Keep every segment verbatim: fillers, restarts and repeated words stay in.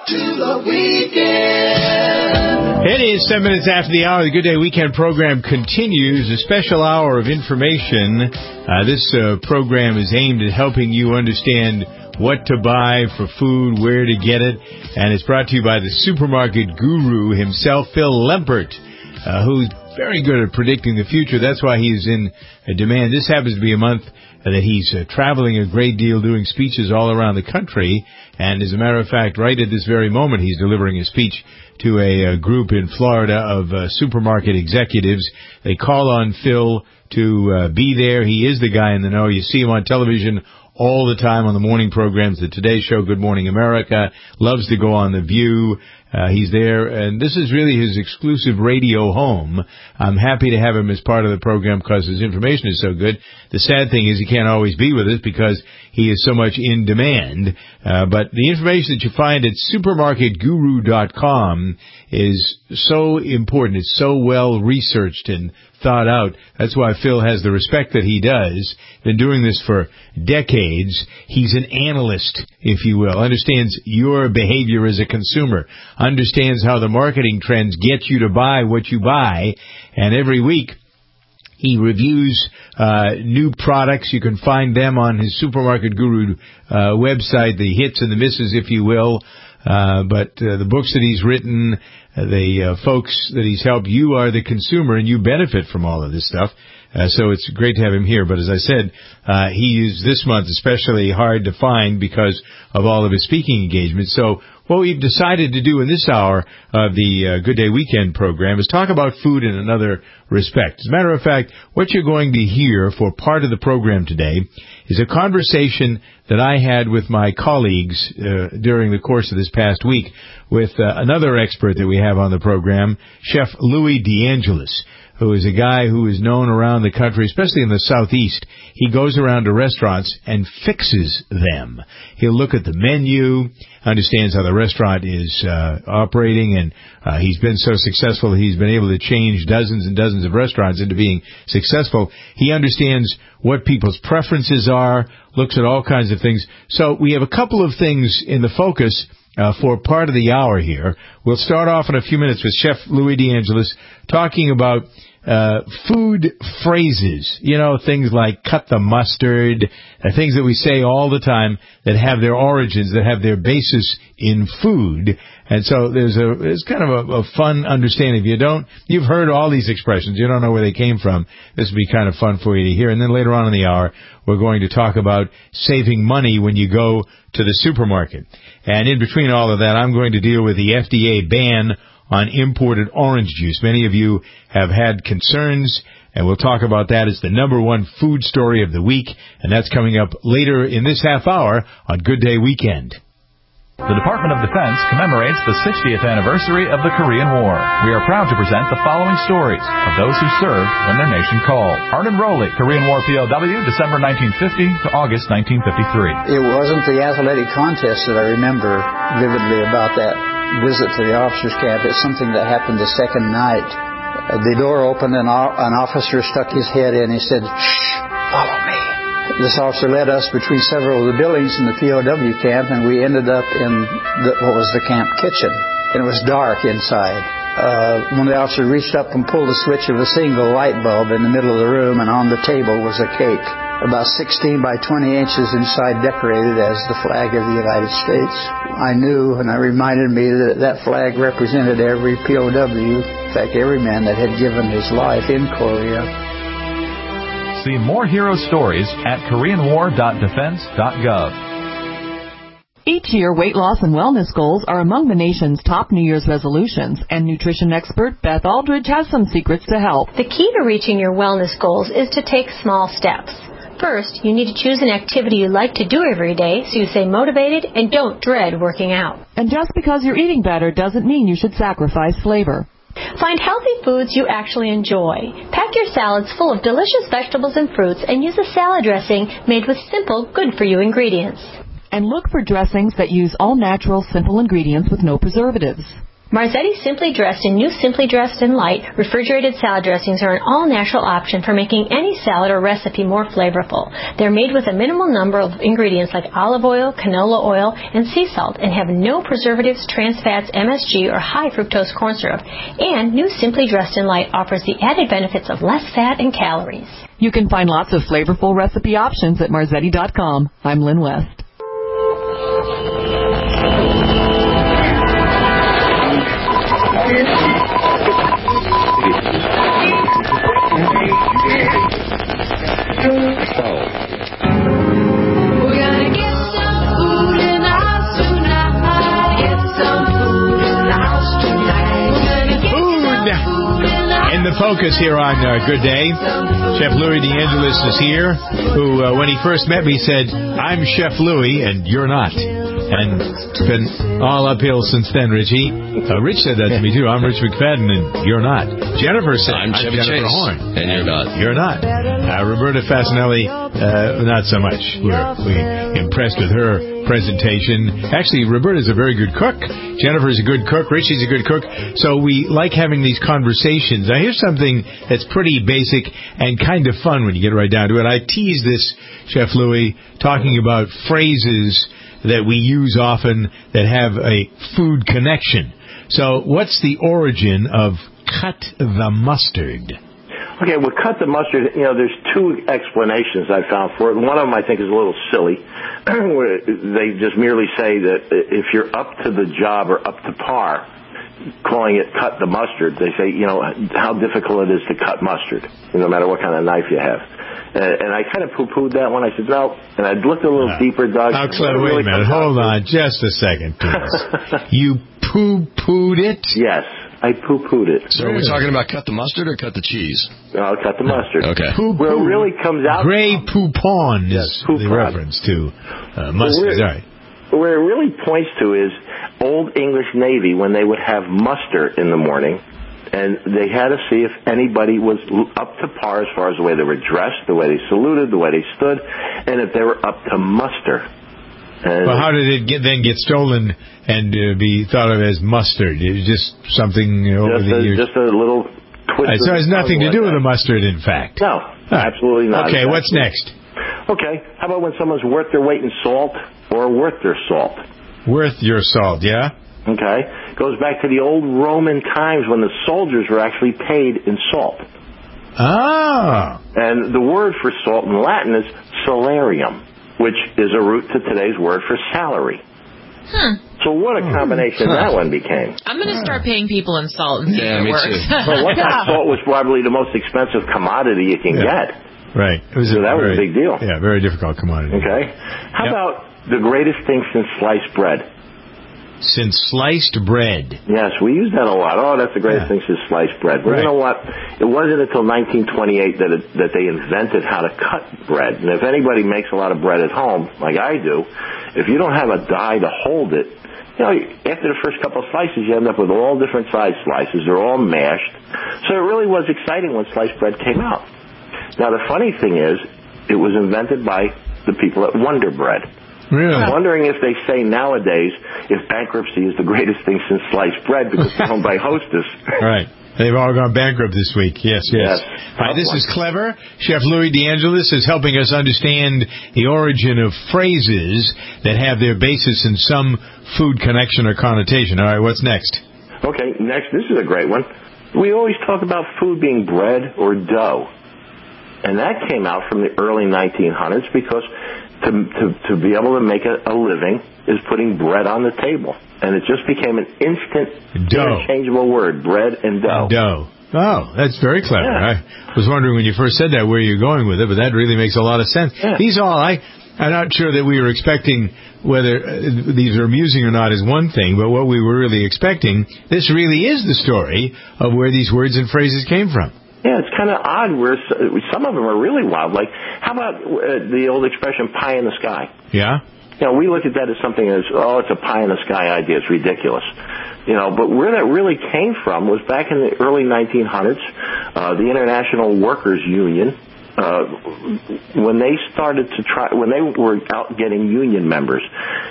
to the weekend. It is seven minutes after the hour. The Good Day Weekend program continues. A special hour of information. Uh, this uh, program is aimed at helping you understand what to buy for food, where to get it, and it's brought to you by the supermarket guru himself, Phil Lempert, uh, who's very good at predicting the future. That's why he's in uh, demand. This happens to be a month uh, that he's uh, traveling a great deal, doing speeches all around the country, and as a matter of fact, right at this very moment, he's delivering a speech to a, a group in Florida of uh, supermarket executives. They call on Phil to uh, be there. He is the guy in the know. You see him on television all the time on the morning programs, the Today Show, Good Morning America, loves to go on The View. Uh, he's there, and this is really his exclusive radio home. I'm happy to have him as part of the program because his information is so good. The sad thing is he can't always be with us because he is so much in demand. Uh, but the information that you find at supermarket guru dot com is so important. It's so well researched and thought out. That's why Phil has the respect that he does. Been doing this for decades. He's an analyst, if you will. Understands your behavior as a consumer. Understands how the marketing trends get you to buy what you buy. And every week he reviews uh new products. You can find them on his Supermarket Guru uh website, the hits and the misses, if you will. Uh but uh, the books that he's written, uh, the uh, folks that he's helped, you are the consumer and you benefit from all of this stuff. Uh, so it's great to have him here. But as I said, uh he is this month especially hard to find because of all of his speaking engagements. So what we've decided to do in this hour of the uh, Good Day Weekend program is talk about food in another respect. As a matter of fact, what you're going to hear for part of the program today is a conversation that I had with my colleagues uh, during the course of this past week with uh, another expert that we have on the program, Chef Louis DeAngelis, who is a guy who is known around the country, especially in the Southeast. He goes around to restaurants and fixes them. He'll look at the menu, understands how the restaurant is uh, operating, and uh, he's been so successful he's been able to change dozens and dozens of restaurants into being successful. He understands what people's preferences are, looks at all kinds of things. So we have a couple of things in the focus Uh, for part of the hour here. We'll start off in a few minutes with Chef Louis DeAngelis talking about uh, food phrases. You know, things like cut the mustard, uh, things that we say all the time that have their origins, that have their basis in food. And so there's a there's kind of a, a fun understanding. If you don't, you've heard all these expressions, you don't know where they came from. This would be kind of fun for you to hear. And then later on in the hour, we're going to talk about saving money when you go to the supermarket. And in between all of that, I'm going to deal with the F D A ban on imported orange juice. Many of you have had concerns, and we'll talk about that. It's the number one food story of the week, and that's coming up later in this half hour on Good Day Weekend. The Department of Defense commemorates the sixtieth anniversary of the Korean War. We are proud to present the following stories of those who served when their nation called. Arden Rowley, Korean War P O W, December nineteen fifty to August nineteen fifty-three. It wasn't the athletic contest that I remember vividly about that visit to the officers' camp. It's something that happened the second night. Uh, the door opened and an officer stuck his head in. He said, "Shh, follow me." This officer led us between several of the buildings in the P O W camp, and we ended up in the, what was the camp kitchen. And it was dark inside. Uh, one of the officers reached up and pulled the switch of a single light bulb in the middle of the room, and on the table was a cake, about sixteen by twenty inches inside, decorated as the flag of the United States. I knew, and it reminded me that that flag represented every P O W, in fact, every man that had given his life in Korea. See more hero stories at korean war dot defense dot gov. Each year, weight loss and wellness goals are among the nation's top New Year's resolutions, and nutrition expert Beth Aldridge has some secrets to help. The key to reaching your wellness goals is to take small steps. First, you need to choose an activity you like to do every day so you stay motivated and don't dread working out. And just because you're eating better doesn't mean you should sacrifice flavor. Find healthy foods you actually enjoy. Pack your salads full of delicious vegetables and fruits and use a salad dressing made with simple, good-for-you ingredients. And look for dressings that use all-natural, simple ingredients with no preservatives. Marzetti Simply Dressed and new Simply Dressed and Light refrigerated salad dressings are an all-natural option for making any salad or recipe more flavorful. They're made with a minimal number of ingredients like olive oil, canola oil, and sea salt, and have no preservatives, trans fats, M S G, or high fructose corn syrup. And new Simply Dressed and Light offers the added benefits of less fat and calories. You can find lots of flavorful recipe options at marzetti dot com. I'm Lynn West. In the focus here on uh, Good Day, Chef Louis DeAngelis is here, who, uh, when he first met me, said, "I'm Chef Louis, and you're not." And it's been all uphill since then, Richie. Uh, Rich said that to me, too. I'm Rich McFadden, and you're not. Jennifer said, I'm, I'm Chevy Jennifer Chase, Horn. and you're not. You're not. Uh, Roberta Fasanelli, uh, not so much. We're, we're impressed with her presentation. Actually, Roberta's a very good cook. Jennifer's a good cook. Richie's a good cook. So we like having these conversations. Now, here's something that's pretty basic and kind of fun when you get right down to it. I tease this, Chef Louis, talking about phrases that we use often that have a food connection. So what's the origin of cut the mustard? Okay, well, cut the mustard, you know, there's two explanations I found for it. One of them I think is a little silly, where they just merely say that if you're up to the job or up to par, calling it cut the mustard, they say, you know, how difficult it is to cut mustard, no matter what kind of knife you have. And, and I kind of poo-pooed that one. I said, no. And I looked a little no. deeper, Doug. Now, Claire, wait really a minute. Hold on just a second, please. You poo-pooed it? Yes, I poo-pooed it. So are we talking about cut the mustard or cut the cheese? No, cut the mustard. Okay. Poo-poo. Where it really comes out... Gray poupon is yes, poupon. The reference to uh, mustard. Where, right. where it really points to is Old English Navy, when they would have muster in the morning, and they had to see if anybody was up to par as far as the way they were dressed, the way they saluted, the way they stood, and if they were up to muster. And well, how did it get, then get stolen and uh, be thought of as mustard? It was just something over just the a, years? Just a little twist. Right, so it has nothing to like do that. with the mustard, in fact. No, huh. absolutely not. Okay, exactly. What's next? Okay, how about when someone's worth their weight in salt or worth their salt? Worth your salt, yeah? Okay. Goes back to the old Roman times when the soldiers were actually paid in salt. Ah. And the word for salt in Latin is salarium, which is a root to today's word for salary. Hmm. So what a combination that one became. I'm going to start paying people in salt and see yeah, if it me works. Too. Well, one time salt was probably the most expensive commodity you can yeah. get. Right. It was so a that very, was a big deal. Yeah, very difficult commodity. Okay. How yep. about the greatest thing since sliced bread? Since sliced bread. Yes, we use that a lot. Oh, that's the greatest yeah. thing since sliced bread. But right. you know what? It wasn't until nineteen twenty-eight that it, that they invented how to cut bread. And if anybody makes a lot of bread at home, like I do, if you don't have a die to hold it, you know, after the first couple of slices, you end up with all different size slices. They're all mashed. So it really was exciting when sliced bread came out. Now, the funny thing is, it was invented by the people at Wonder Bread. Really? I'm wondering if they say nowadays if bankruptcy is the greatest thing since sliced bread because it's owned by Hostess. Right. They've all gone bankrupt this week. Yes, yes. yes. All right, this is clever. Chef Louis DeAngelis is helping us understand the origin of phrases that have their basis in some food connection or connotation. All right, what's next? Okay, next, this is a great one. We always talk about food being bread or dough. And that came out from the early nineteen hundreds because to to, to be able to make a, a living is putting bread on the table. And it just became an instant dough. interchangeable word, bread and dough. And dough. Oh, that's very clever. Yeah. I was wondering when you first said that where you're going with it, but that really makes a lot of sense. Yeah. These all, I, I'm not sure that we were expecting whether uh, these are amusing or not is one thing, but what we were really expecting, this really is the story of where these words and phrases came from. Yeah, it's kind of odd where some of them are really wild. Like, how about uh, the old expression, pie in the sky? Yeah. You know, we look at that as something as, oh, it's a pie in the sky idea. It's ridiculous. You know, but where that really came from was back in the early nineteen hundreds, uh, the International Workers Union, uh, when they started to try, when they were out getting union members,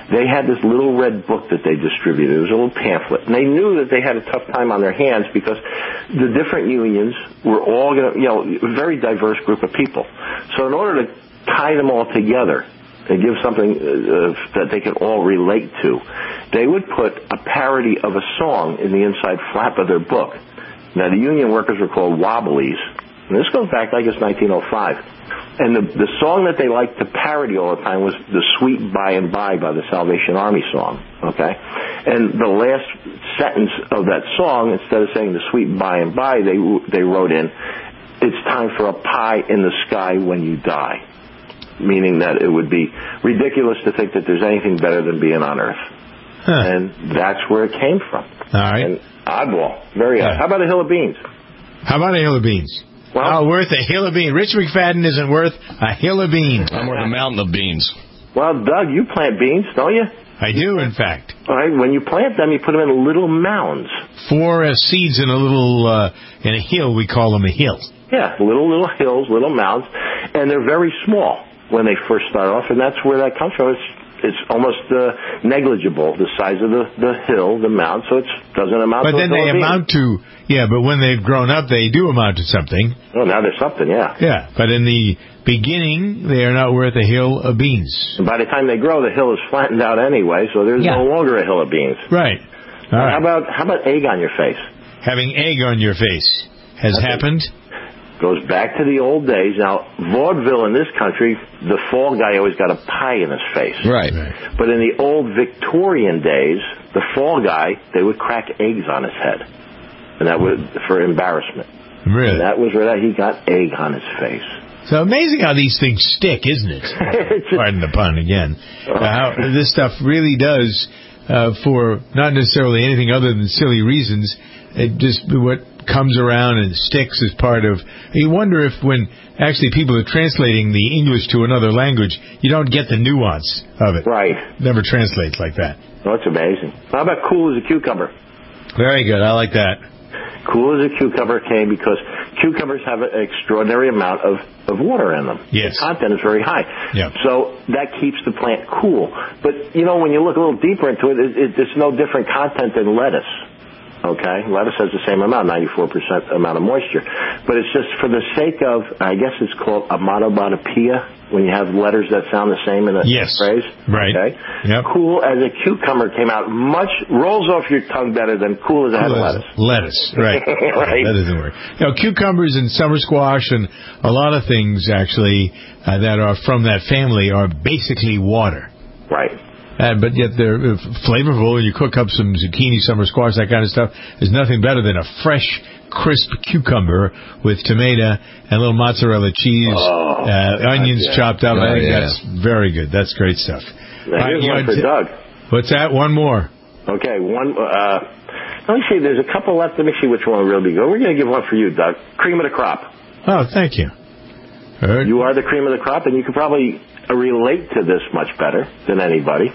they had this little red book that they distributed. It was a little pamphlet. And they knew that they had a tough time on their hands because the different unions were all going to, you know, a very diverse group of people. So in order to tie them all together and give something uh, that they could all relate to, they would put a parody of a song in the inside flap of their book. Now, the union workers were called Wobblies. And this goes back, I guess, nineteen oh five. And the, the song that they liked to parody all the time was the Sweet By and By by the Salvation Army song, okay? And the last sentence of that song, instead of saying the Sweet By and By, they they wrote in, it's time for a pie in the sky when you die, meaning that it would be ridiculous to think that there's anything better than being on Earth. Huh. And that's where it came from. All right. And oddball, very odd. Yeah. How about a hill of beans? How about a hill of beans? Well, oh, worth a hill of beans. Rich McFadden isn't worth a hill of beans. I'm worth a mountain of beans. Well, Doug, you plant beans, don't you? I do, in fact. All right. When you plant them, you put them in little mounds. Four uh, seeds in a little uh, in a hill. We call them a hill. Yeah, little little hills, little mounds, and they're very small when they first start off, and that's where that comes from. It's it's almost uh, negligible, the size of the, the hill, the mound, so it doesn't amount but to But then they amount to, yeah, but when they've grown up, they do amount to something. Oh, now there's something, yeah. Yeah, but in the beginning, they are not worth a hill of beans. And by the time they grow, the hill is flattened out anyway, so there's yeah. no longer a hill of beans. Right. All right. How about, how about egg on your face? Having egg on your face has That's happened? It. Goes back to the old days. Now, vaudeville in this country, the fall guy always got a pie in his face. Right. But in the old Victorian days, the fall guy, they would crack eggs on his head. And that was for embarrassment. Really? And that was where that he got egg on his face. So amazing how these things stick, isn't it? Pardon the pun again. Uh, how this stuff really does, uh, for not necessarily anything other than silly reasons, it just what comes around and sticks as part of... You wonder if when actually people are translating the English to another language, you don't get the nuance of it. Right. Never translates like that. Oh, that's amazing. How about cool as a cucumber? Very good. I like that. Cool as a cucumber came because cucumbers have an extraordinary amount of, of water in them. Yes. The content is very high. Yep. So that keeps the plant cool. But, you know, when you look a little deeper into it, it, it it's no different content than lettuce. Okay, lettuce has the same amount, ninety-four percent amount of moisture. But it's just for the sake of, I guess it's called onomatopoeia, when you have letters that sound the same in a yes. phrase. Right. Okay. Yep. Cool as a cucumber came out much, rolls off your tongue better than cool as a head of lettuce. Lettuce, right. Right. That doesn't work. You know, cucumbers and summer squash and a lot of things, actually, uh, that are from that family are basically water. Right. Uh, but yet they're uh, flavorful. You cook up some zucchini, summer squash, that kind of stuff. There's nothing better than a fresh, crisp cucumber with tomato and a little mozzarella cheese, oh, uh, onions yeah. chopped up. Oh, I think yeah. that's very good. That's great stuff. Now, here's uh, one for t- Doug. What's that? One more. Okay, one. Uh, let me see. There's a couple left. Let me see which one will really be good. We're going to give one for you, Doug. Cream of the crop. Oh, thank you. Heard. You are the cream of the crop, and you can probably relate to this much better than anybody.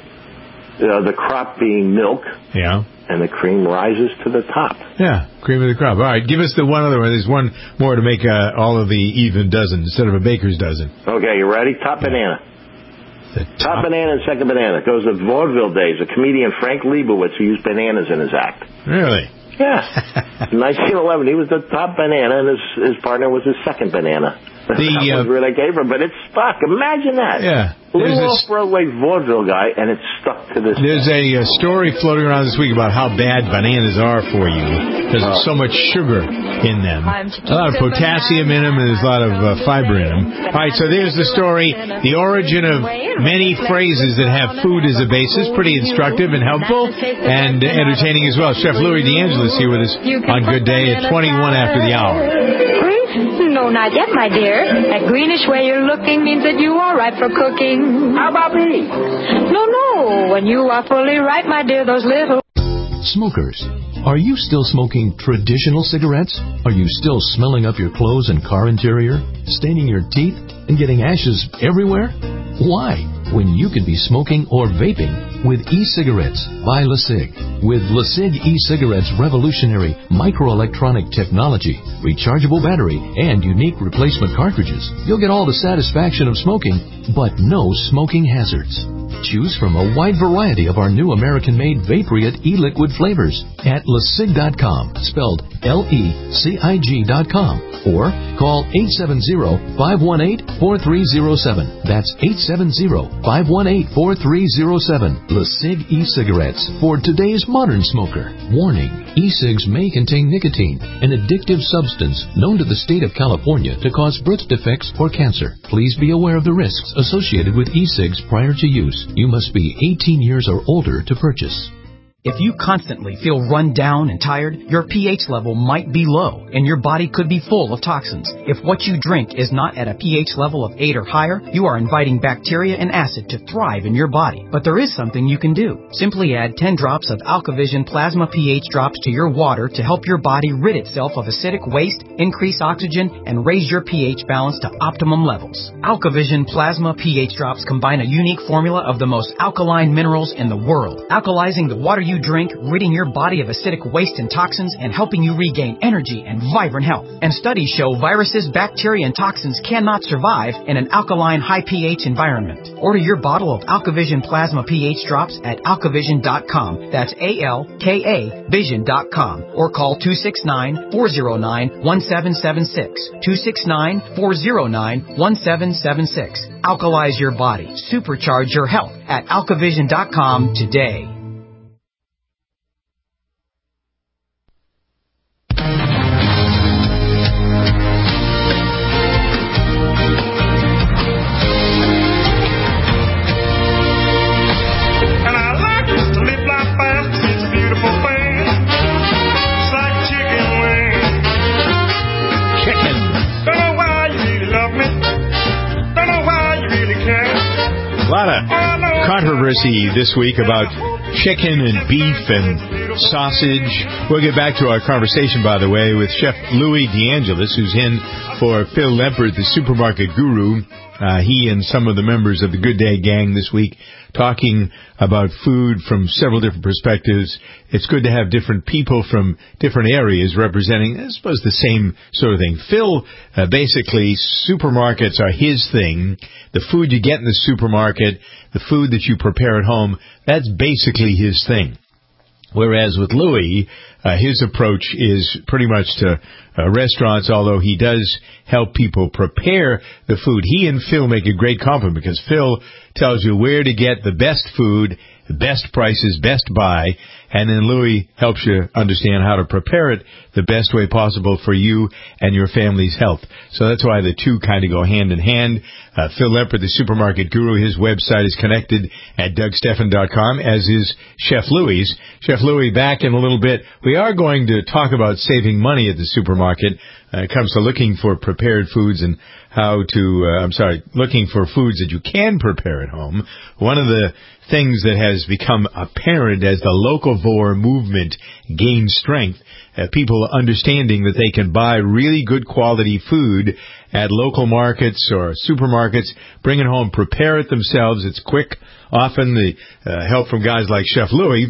Uh, the crop being milk, yeah, and the cream rises to the top. Yeah, cream of the crop. All right, give us the one other one. There's one more to make uh, all of the even dozen instead of a baker's dozen. Okay, you ready? Top yeah. banana. The top. top banana and second banana. It goes to vaudeville days. A comedian, Frank Leibowitz, who used bananas in his act. Really? Yeah. In nineteen eleven, he was the top banana, and his his partner was his second banana. The, that was uh, where they gave her, but it stuck. Imagine that. Yeah. A little off-Broadway vaudeville guy, and it stuck to this. There's a, a story floating around this week about how bad bananas are for you because there's so much sugar in them. A lot of potassium in them, and there's a lot of uh, fiber in them. All right, so there's the story, the origin of many phrases that have food as a basis. Pretty instructive and helpful and entertaining as well. Chef Louis D'Angelis here with us on Good Day at twenty-one after the hour. No, not yet, my dear. That greenish way you're looking means that you are ripe for cooking. How about me? No, no. When you are fully ripe, my dear, those little... Smokers, are you still smoking traditional cigarettes? Are you still smelling up your clothes and car interior, staining your teeth, and getting ashes everywhere? Why? When you could be smoking or vaping with e-cigarettes by LeSig. With LeSig e-cigarettes' revolutionary microelectronic technology, rechargeable battery, and unique replacement cartridges, you'll get all the satisfaction of smoking, but no smoking hazards. Choose from a wide variety of our new American-made Vaporite e-liquid flavors at lecig dot com, spelled L E C I G dot com, or call eight seven zero, five one eight, four three zero seven. That's eight seven zero, five one eight, four three zero seven. Lecig e-cigarettes for today's modern smoker. Warning, e-cigs may contain nicotine, an addictive substance known to the state of California to cause birth defects or cancer. Please be aware of the risks associated with e-cigs prior to use. You must be eighteen years or older to purchase. If you constantly feel run down and tired, your pH level might be low, and your body could be full of toxins. If what you drink is not at a pH level of eight or higher, you are inviting bacteria and acid to thrive in your body. But there is something you can do. Simply add ten drops of AlkaVision Plasma pH drops to your water to help your body rid itself of acidic waste, increase oxygen, and raise your pH balance to optimum levels. AlkaVision Plasma pH drops combine a unique formula of the most alkaline minerals in the world, alkalizing the water you you drink, ridding your body of acidic waste and toxins, and helping you regain energy and vibrant health. And studies show viruses, bacteria, and toxins cannot survive in an alkaline, high pH environment. Order your bottle of AlkaVision Plasma pH drops at alkavision dot com. That's A L K A vision dot com. Or call two six nine, four zero nine, one seven seven six. two six nine, four zero nine, one seven seven six. Alkalize your body. Supercharge your health at alkavision dot com today. A lot of controversy this week about chicken and beef and sausage. We'll get back to our conversation, by the way, with Chef Louis DeAngelis, who's in for Phil Lempert, the supermarket guru. Uh, he and some of the members of the Good Day Gang this week talking about food from several different perspectives. It's good to have different people from different areas representing, I suppose, the same sort of thing. Phil, uh, basically, supermarkets are his thing. The food you get in the supermarket, the food that you prepare at home, that's basically his thing. Whereas with Louis, uh, his approach is pretty much to uh, restaurants, although he does help people prepare the food. He and Phil make a great compliment because Phil tells you where to get the best food, the best prices, best buy, and then Louis helps you understand how to prepare it the best way possible for you and your family's health. So that's why the two kind of go hand in hand. Uh, Phil Lempert, the supermarket guru, his website is connected at doug stephan dot com, as is Chef Louis. Chef Louis, back in a little bit. We are going to talk about saving money at the supermarket. Uh, it comes to looking for prepared foods and how to, uh, I'm sorry, looking for foods that you can prepare at home. One of the things that has become apparent as the locavore movement gains strength, uh, people understanding that they can buy really good quality food at local markets or supermarkets, bring it home, prepare it themselves. It's quick. Often the uh, help from guys like Chef Louis,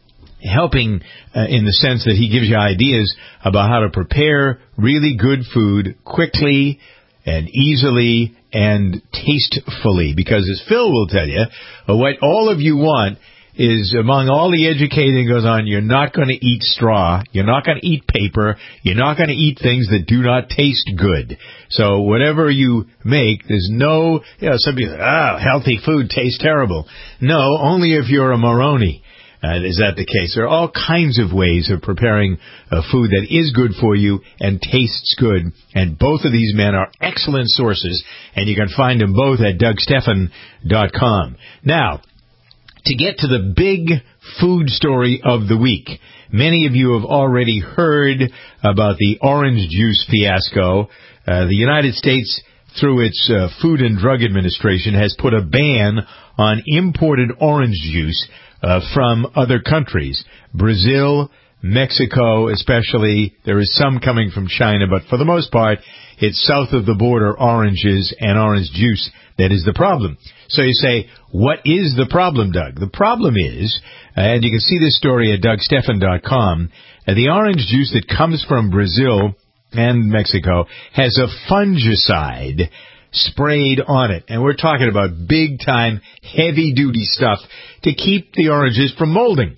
helping uh, in the sense that he gives you ideas about how to prepare really good food quickly and easily and tastefully. Because as Phil will tell you, uh, what all of you want is, among all the educating goes on, you're not going to eat straw, you're not going to eat paper, you're not going to eat things that do not taste good. So whatever you make, there's no, you know, some people say, oh, healthy food tastes terrible. No, only if you're a Moroni. Uh, is that the case? There are all kinds of ways of preparing uh, food that is good for you and tastes good. And both of these men are excellent sources, and you can find them both at doug stephan dot com. Now, to get to the big food story of the week, many of you have already heard about the orange juice fiasco. Uh, the United States, through its uh, Food and Drug Administration, has put a ban on imported orange juice Uh, from other countries. Brazil, Mexico especially. There is some coming from China, but for the most part, it's south of the border oranges and orange juice that is the problem. So you say, what is the problem, Doug? The problem is, and you can see this story at doug stephan dot com, uh, the orange juice that comes from Brazil and Mexico has a fungicide sprayed on it. And we're talking about big-time, heavy-duty stuff to keep the oranges from molding.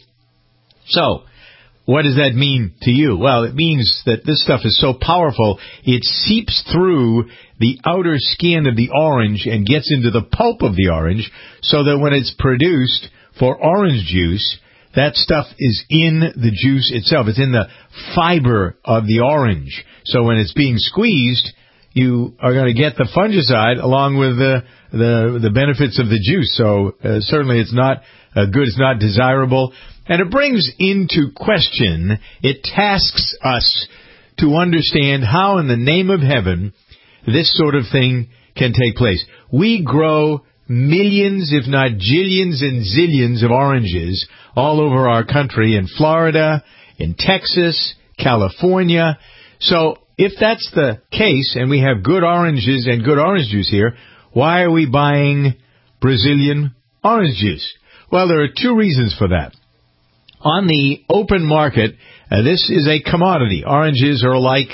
So, what does that mean to you? Well, it means that this stuff is so powerful, it seeps through the outer skin of the orange and gets into the pulp of the orange, so that when it's produced for orange juice, that stuff is in the juice itself. It's in the fiber of the orange. So when it's being squeezed, you are going to get the fungicide along with the the, the benefits of the juice. So uh, certainly it's not uh, good. It's not desirable. And it brings into question, it tasks us to understand how in the name of heaven this sort of thing can take place. We grow millions, if not jillions and zillions of oranges all over our country, in Florida, in Texas, California. So if that's the case, and we have good oranges and good orange juice here, why are we buying Brazilian orange juice? Well, there are two reasons for that. On the open market, uh, this is a commodity. Oranges are like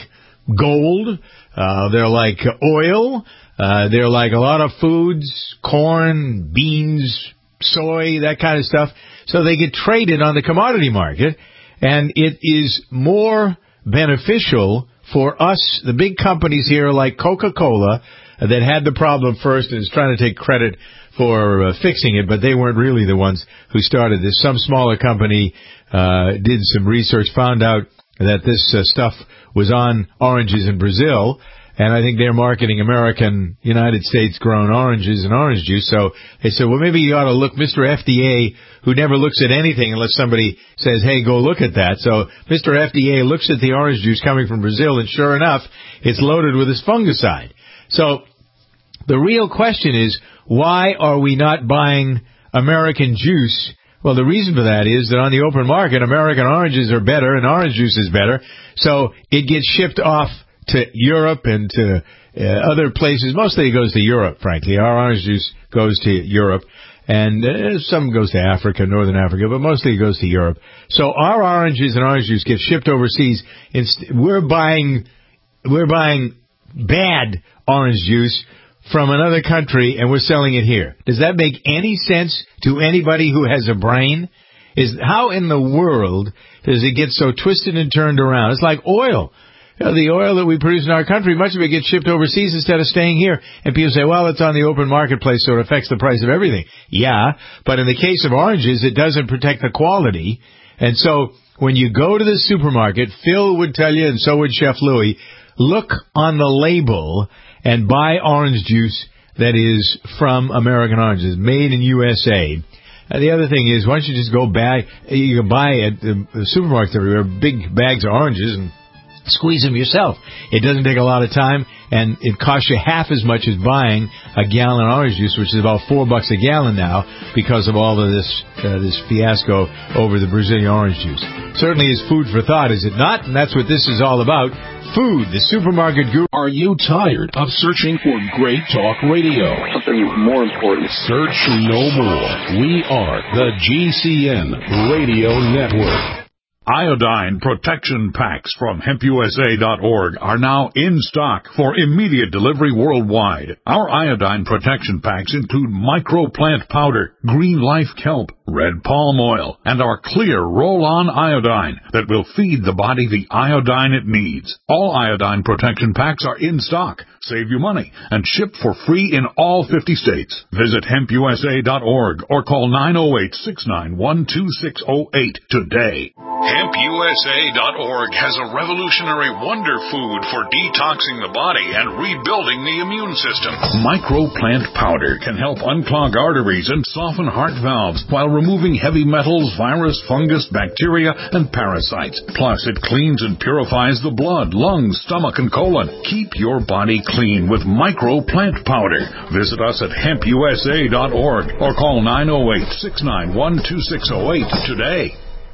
gold. Uh, they're like oil. Uh, they're like a lot of foods, corn, beans, soy, that kind of stuff. So they get traded on the commodity market, and it is more beneficial for us, the big companies here like Coca-Cola, uh, that had the problem first and is trying to take credit for uh, fixing it, but they weren't really the ones who started this. Some smaller company uh, did some research, found out that this uh, stuff was on oranges in Brazil, and I think they're marketing American, United States-grown oranges and orange juice. So they said, well, maybe you ought to look, Mister F D A, who never looks at anything unless somebody says, hey, go look at that. So Mister F D A looks at the orange juice coming from Brazil, and sure enough, it's loaded with this fungicide. So the real question is, why are we not buying American juice? Well, the reason for that is that on the open market, American oranges are better and orange juice is better. So it gets shipped off to Europe and to uh, other places. Mostly it goes to Europe, frankly. Our orange juice goes to Europe. And uh, some goes to Africa, Northern Africa, but mostly it goes to Europe. So our oranges and orange juice get shipped overseas. Inst- we're buying, we're buying bad orange juice from another country, and we're selling it here. Does that make any sense to anybody who has a brain? Is how in the world does it get so twisted and turned around? It's like oil. You know, the oil that we produce in our country, much of it gets shipped overseas instead of staying here. And people say, well, it's on the open marketplace, so it affects the price of everything. Yeah, but in the case of oranges, it doesn't protect the quality. And so when you go to the supermarket, Phil would tell you, and so would Chef Louie, look on the label and buy orange juice that is from American oranges, made in U S A. Uh, the other thing is, why don't you just go back, you can buy at the, the supermarkets everywhere big bags of oranges and squeeze them yourself. It doesn't take a lot of time, and it costs you half as much as buying a gallon of orange juice, which is about four bucks a gallon now because of all of this uh, this fiasco over the Brazilian orange juice. Certainly is food for thought, is it not? And that's what this is all about. Food, the supermarket guru. Are you tired of searching for great talk radio? Something more important. Search no more. We are the G C N Radio Network. Iodine protection packs from hemp U S A dot org are now in stock for immediate delivery worldwide. Our iodine protection packs include microplant powder, green life kelp, red palm oil, and our clear roll-on iodine that will feed the body the iodine it needs. All iodine protection packs are in stock. Save you money and ship for free in all fifty states. Visit hemp U S A dot org or call nine oh eight, six nine one, two six oh eight today. hemp U S A dot org has a revolutionary wonder food for detoxing the body and rebuilding the immune system. Microplant powder can help unclog arteries and soften heart valves while removing heavy metals, virus, fungus, bacteria, and parasites. Plus, it cleans and purifies the blood, lungs, stomach, and colon. Keep your body clean with microplant powder. Visit us at hemp U S A dot org or call nine oh eight, six nine one, two six oh eight today.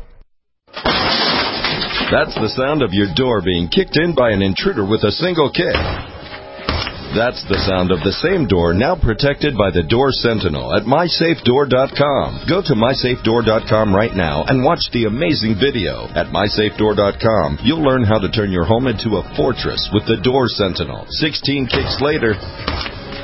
That's the sound of your door being kicked in by an intruder with a single kick. That's the sound of the same door now protected by the Door Sentinel at my safe door dot com. Go to my safe door dot com right now and watch the amazing video. At my safe door dot com, you'll learn how to turn your home into a fortress with the Door Sentinel. sixteen kicks later,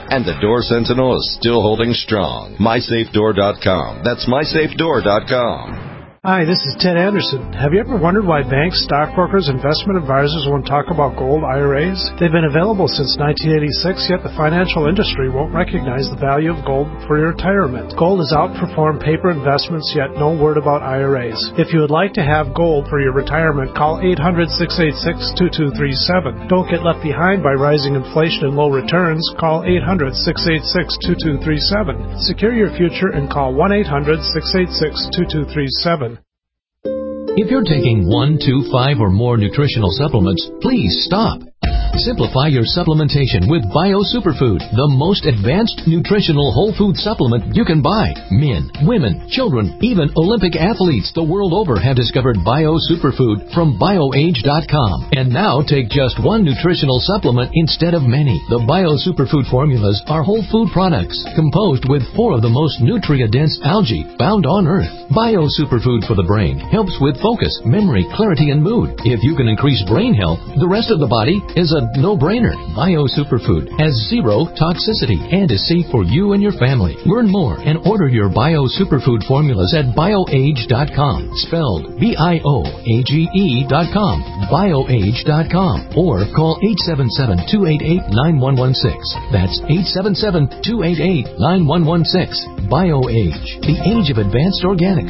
And the Door Sentinel is still holding strong. my safe door dot com. That's my safe door dot com. Hi, this is Ted Anderson. Have you ever wondered why banks, stockbrokers, investment advisors won't talk about gold I R As? They've been available since nineteen eighty-six, yet the financial industry won't recognize the value of gold for your retirement. Gold has outperformed paper investments, yet no word about I R As. If you would like to have gold for your retirement, call eight hundred, six eight six, two two three seven. Don't get left behind by rising inflation and low returns. Call eight hundred, six eight six, two two three seven. Secure your future and call one eight hundred, six eight six, two two three seven. If you're taking one, two, five, or more nutritional supplements, please stop. Simplify your supplementation with Bio Superfood, the most advanced nutritional whole food supplement you can buy. Men, women, children, even Olympic athletes the world over have discovered Bio Superfood from bio age dot com. And now take just one nutritional supplement instead of many. The Bio Superfood formulas are whole food products composed with four of the most nutrient-dense algae found on Earth. Bio Superfood for the brain helps with focus, memory, clarity, and mood. If you can increase brain health, the rest of the body is a no-brainer. Bio Superfood has zero toxicity and is safe for you and your family. Learn more and order your Bio Superfood formulas at bio age dot com. Spelled B I O A G E dot com. bio age dot com. Or call eight seven seven, two eight eight, nine one one six. That's eight seven seven, two eight eight, nine one one six. BioAge, the age of advanced organics.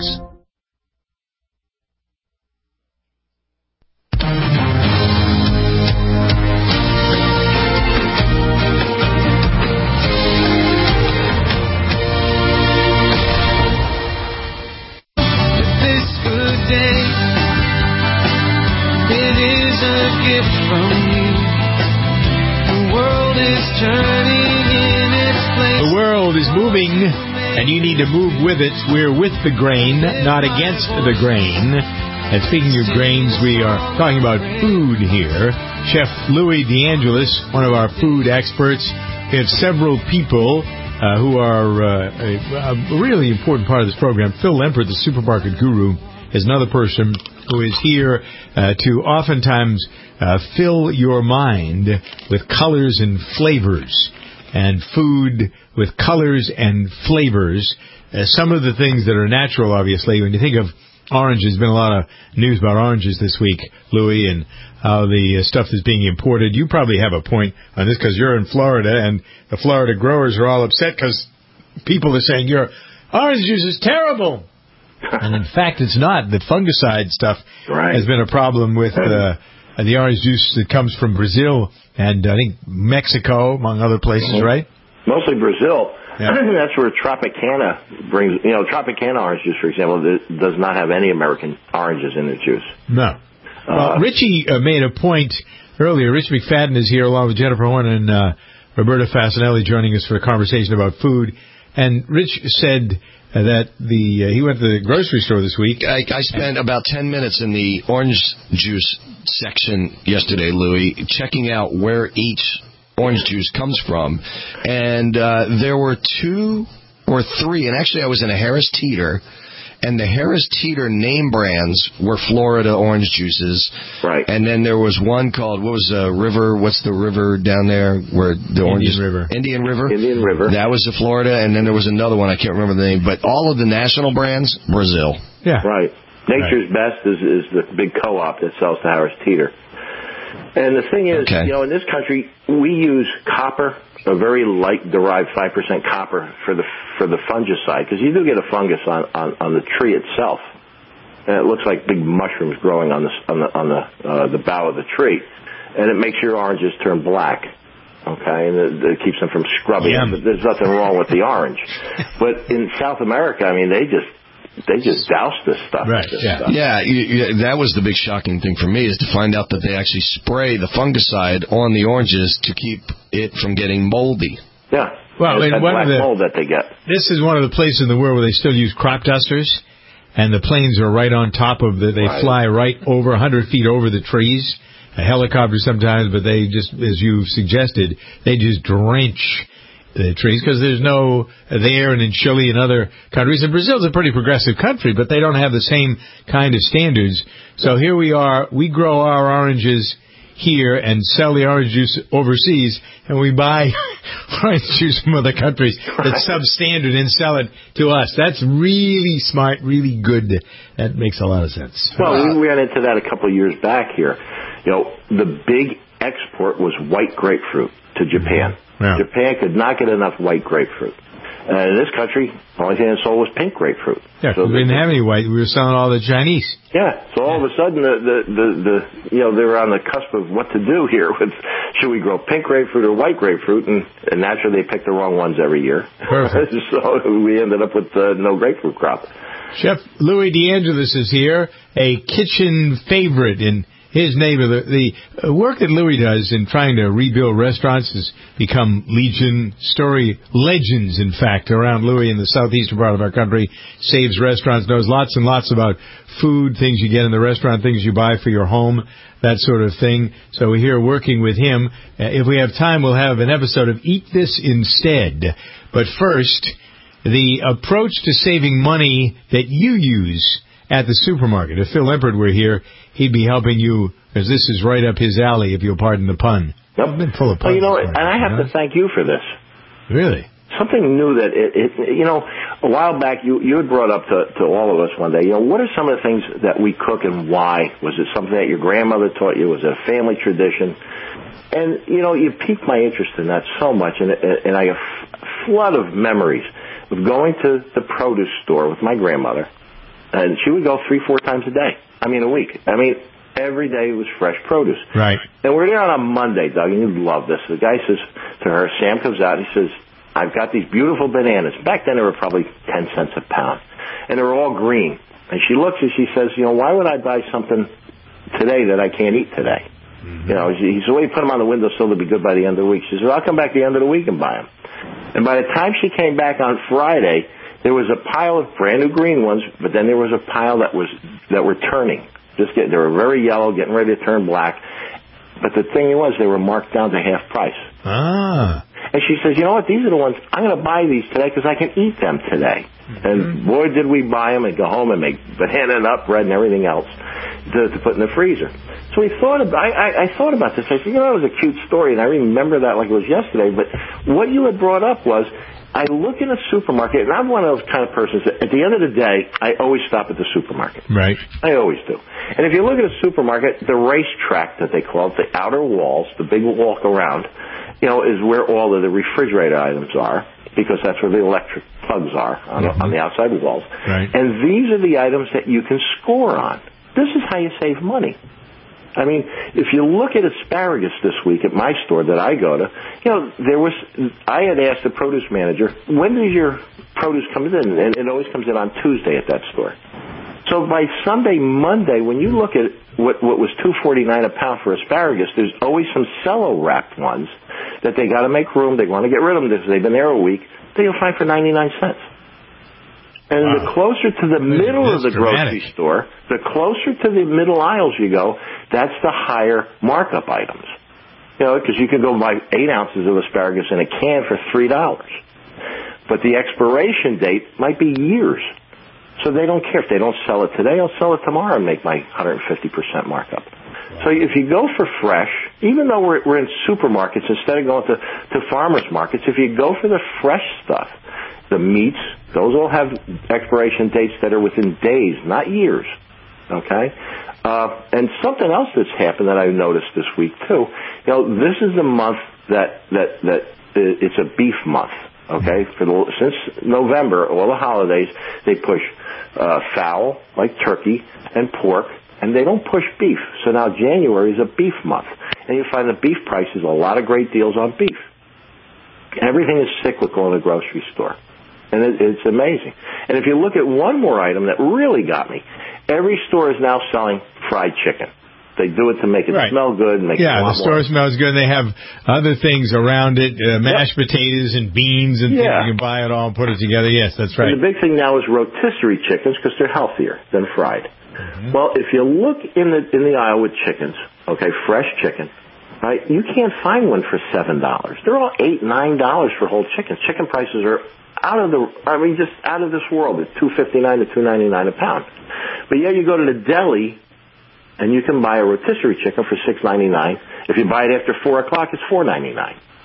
The world is moving, and you need to move with it. We're with the grain, not against the grain. And speaking of grains, we are talking about food here. Chef Louis DeAngelis, one of our food experts. We have several people uh, who are uh, a, a really important part of this program. Phil Lempert, the supermarket guru, is another person who is here uh, to oftentimes uh, fill your mind with colors and flavors. And food with colors and flavors. Uh, some of the things that are natural, obviously. When you think of oranges, there's been a lot of news about oranges this week, Louis, and how the uh, stuff is being imported. You probably have a point on this because you're in Florida, and the Florida growers are all upset because people are saying your orange juice is terrible. And in fact, it's not. The fungicide stuff right. has been a problem with uh, the orange juice that comes from Brazil and I think Mexico, among other places, mm-hmm. right? Mostly Brazil. Yeah. That's where Tropicana brings, you know, Tropicana orange juice, for example, does not have any American oranges in its juice. No. Uh, well, Richie uh, made a point earlier. Rich McFadden is here along with Jennifer Horn and uh, Roberta Fasanelli joining us for a conversation about food. And Rich said uh, that the uh, he went to the grocery store this week. I, I spent about ten minutes in the orange juice section yesterday, Louis, checking out where each orange juice comes from. And uh, there were two or three, and actually I was in a Harris Teeter, and the Harris Teeter name brands were Florida orange juices. Right. And then there was one called, what was uh, River, what's the river down there where the oranges? Indian River. Indian River. Indian River. That was the Florida, and then there was another one, I can't remember the name, but all of the national brands, Brazil. Yeah. Right. Nature's right. Best is, is the big co-op that sells to Harris Teeter. And the thing is, okay. you know, in this country, we use copper, a very light derived five percent copper for the for the fungicide, because you do get a fungus on, on, on the tree itself. And it looks like big mushrooms growing on the on the on the uh, the bough of the tree, and it makes your oranges turn black. Okay, and it, it keeps them from scrubbing. Yeah. But there's nothing wrong with the orange. But in South America, I mean, they just They just douse this stuff. Right, this yeah. Stuff. Yeah, you, you, that was the big shocking thing for me, is to find out that they actually spray the fungicide on the oranges to keep it from getting moldy. Yeah. Well, and and one black of the, mold that they get. This is one of the places in the world where they still use crop dusters, and the planes are right on top of the, they right. fly right over one hundred feet over the trees, a helicopter sometimes, but they just, as you suggested, they just drench the trees, because there's no there and in Chile and other countries. And Brazil's a pretty progressive country, but they don't have the same kind of standards. So here we are. We grow our oranges here and sell the orange juice overseas, and we buy orange juice from other countries that's substandard and sell it to us. That's really smart, really good. That makes a lot of sense. Well, we ran into that a couple of years back here. You know, the big export was white grapefruit to Japan. Yeah. Japan could not get enough white grapefruit. And in this country, the only thing that sold was pink grapefruit. Yeah, so we didn't have any white. We were selling all the Chinese. Yeah, so all of a sudden, the, the, the, the you know, they were on the cusp of what to do here with, should we grow pink grapefruit or white grapefruit? And, and naturally, they picked the wrong ones every year. Perfect. So we ended up with uh, no grapefruit crop. Chef Louis DeAngelis is here, a kitchen favorite in his neighborhood. The, the work that Louis does in trying to rebuild restaurants has become legion, story legends, in fact, around Louis in the southeastern part of our country. Saves restaurants, knows lots and lots about food, things you get in the restaurant, things you buy for your home, that sort of thing. So we're here working with him. Uh, if we have time, we'll have an episode of Eat This Instead. But first, the approach to saving money that you use at the supermarket. If Phil Limpert were here, he'd be helping you, because this is right up his alley, if you'll pardon the pun. Yep. I've been full of puns. Well, you know, before, and I have you know? to thank you for this. Really? Something new that, it, it, you know, a while back you, you had brought up to, to all of us one day, you know, what are some of the things that we cook and why? Was it something that your grandmother taught you? Was it a family tradition? And, you know, you piqued my interest in that so much, and, and I have a flood of memories of going to the produce store with my grandmother. And she would go three, four times a day. I mean, a week. I mean, every day was fresh produce. Right. And we're there on a Monday, Doug, and you'd love this. The guy says to her, Sam comes out, and he says, I've got these beautiful bananas. Back then, they were probably ten cents a pound. And they're all green. And she looks and she says, you know, why would I buy something today that I can't eat today? Mm-hmm. You know, he said, well, you put them on the windowsill, they'll be good by the end of the week. She says, I'll come back the end of the week and buy them. And by the time she came back on Friday, there was a pile of brand new green ones, but then there was a pile that was that were turning. Just get, they were very yellow, getting ready to turn black. But the thing was, they were marked down to half price. Ah. And she says, you know what? These are the ones, I'm going to buy these today because I can eat them today. Mm-hmm. And boy, did we buy them and go home and make banana nut bread and everything else to, to put in the freezer. So we thought about, I, I, I thought about this. I said, you know, it was a cute story, and I remember that like it was yesterday. But what you had brought up was, I look in a supermarket, and I'm one of those kind of persons that at the end of the day, I always stop at the supermarket. Right. I always do. And if you look at a supermarket, the racetrack that they call it, the outer walls, the big walk around, you know, is where all of the refrigerator items are, because that's where the electric plugs are on, mm-hmm. on the outside walls. Right. And these are the items that you can score on. This is how you save money. I mean, if you look at asparagus this week at my store that I go to, you know, there was, I had asked the produce manager, when does your produce come in? And it always comes in on Tuesday at that store. So by Sunday, Monday, when you look at what, what was two forty-nine a pound for asparagus, there's always some cello wrapped ones that they got to make room. They want to get rid of them because they've been there a week. That you'll find for ninety-nine cents. And wow. the closer to the middle that's of the dramatic. grocery store, the closer to the middle aisles you go, that's the higher markup items. You know, because you can go buy eight ounces of asparagus in a can for three dollars. But the expiration date might be years. So they don't care. If they don't sell it today, I'll sell it tomorrow and make my one hundred fifty percent markup. So if you go for fresh, even though we're, we're in supermarkets, instead of going to, to farmers markets, if you go for the fresh stuff, the meats, those all have expiration dates that are within days, not years. Okay? Uh, and something else that's happened that I noticed this week, too, you know, this is the month that, that, that it's a beef month. Okay? For the, since November, all the holidays, they push uh, fowl, like turkey, and pork, and they don't push beef. So now January is a beef month. And you find the beef prices, a lot of great deals on beef. Everything is cyclical in a grocery store. And it, it's amazing. And if you look at one more item that really got me, every store is now selling fried chicken. They do it to make it right. smell good. And make yeah, it the store more. smells good. They have other things around it, uh, mashed yep. potatoes and beans and yeah. things. You can buy it all and put it together. Yes, that's right. And the big thing now is rotisserie chickens because they're healthier than fried. Mm-hmm. Well, if you look in the in the aisle with chickens, okay, fresh chicken, right, you can't find one for seven dollars. They're all eight, nine dollars for whole chickens. Chicken prices are out of the, I mean, just out of this world. It's two fifty-nine to two ninety-nine a pound. But yeah, you go to the deli, and you can buy a rotisserie chicken for six ninety-nine. If you buy it after four o'clock, it's four ninety-nine.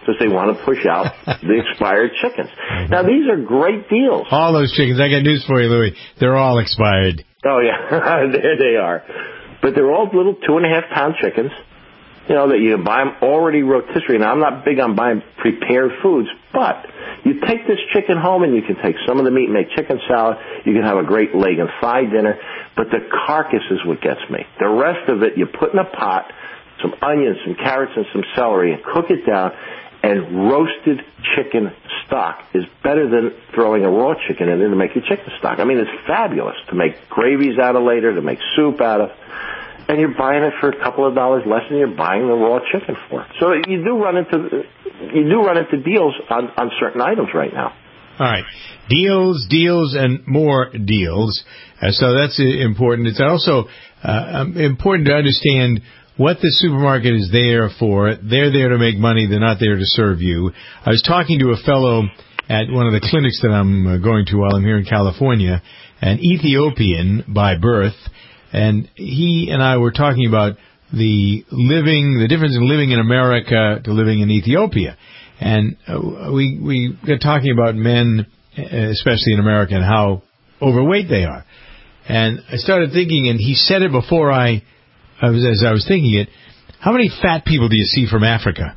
because they want to push out the expired chickens. Now, these are great deals. All those chickens. I got news for you, Louis. They're all expired. Oh, yeah. There they are. But they're all little two-and-a-half-pound chickens, you know, that you can buy them already rotisserie. Now, I'm not big on buying prepared foods, but you take this chicken home and you can take some of the meat and make chicken salad. You can have a great leg and thigh dinner. But the carcass is what gets me. The rest of it, you put in a pot, some onions, some carrots, and some celery, and cook it down. And roasted chicken stock is better than throwing a raw chicken in there to make your chicken stock. I mean, it's fabulous to make gravies out of later, to make soup out of. And you're buying it for a couple of dollars less than you're buying the raw chicken for. So you do run into you do run into deals on, on certain items right now. All right. Deals, deals, and more deals. Uh, so that's important. It's also uh, important to understand what the supermarket is there for. They're there to make money. They're not there to serve you. I was talking to a fellow at one of the clinics that I'm going to while I'm here in California, an Ethiopian by birth, and he and I were talking about the living, the difference in living in America to living in Ethiopia. And uh, we we got talking about men, especially in America, and how overweight they are. And I started thinking, and he said it before I, I was, as I was thinking it, how many fat people do you see from Africa?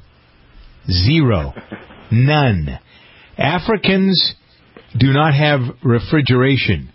Zero. None. Africans do not have refrigeration,